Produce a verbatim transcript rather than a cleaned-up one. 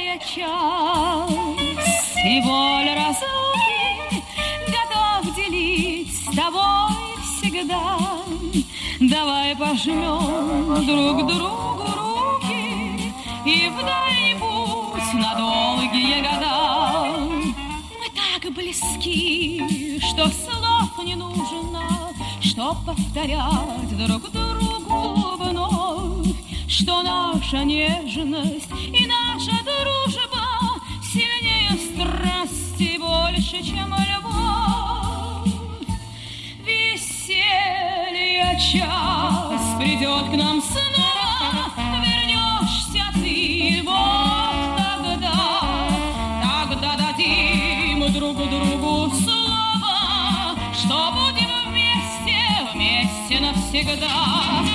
веселья час, и боль разлуки готов делить с тобой всегда. Давай пожмем друг другу руки и в дальний путь на долгие года. Мы так близки, что слов не нужно, чтоб повторять друг другу вновь, что наша нежность и наша дружба сильнее страсти, больше, чем любовь. Веселье час придет к нам снова, вернешься ты, вот тогда, тогда дадим друг другу слово, что будем вместе, вместе навсегда.